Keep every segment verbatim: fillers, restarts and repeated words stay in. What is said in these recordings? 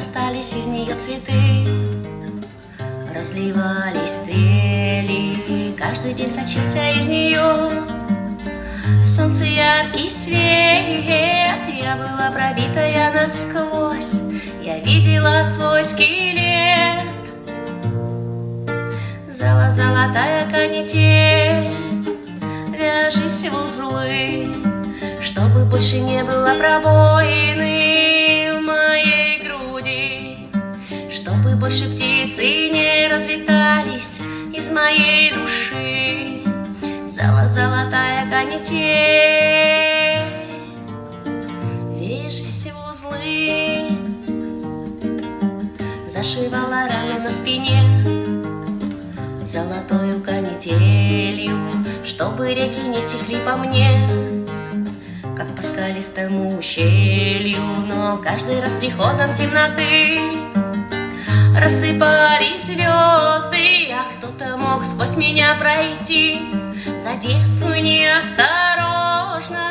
прорастались из нее цветы. Разливались стрели, каждый день сочился из нее солнце яркий свет. Я была пробитая насквозь, я видела свой скелет. Зала золотая канитель, вяжись в узлы, чтобы больше не было пробоины в моей груди, чтобы больше птицы не разлетались из моей души. Зала золотая канитель, вяжись в узлы. Зашивала рану на спине золотою канителью, чтобы реки не текли по мне, как по скалистому ущелью. Но каждый раз приходом темноты рассыпались звезды, а кто-то мог сквозь меня пройти, задев неосторожно.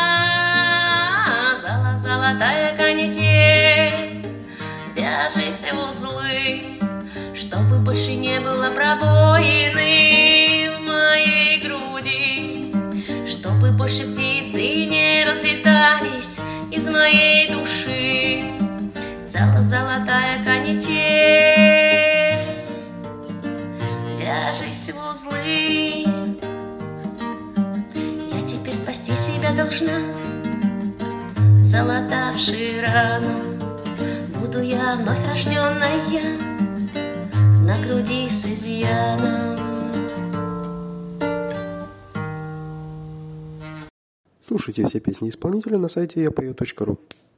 Зала золотая канитель, вяжись в узлы, чтобы больше не было пробоины в моей груди, чтобы больше птицы не разлетались из моей души. Зала золотая канитель, вяжись в узлы. Я теперь спасти себя должна, залатавши рану, буду я вновь рожденная на груди с изъяном. Слушайте все песни исполнителя на сайте я пою точка ру.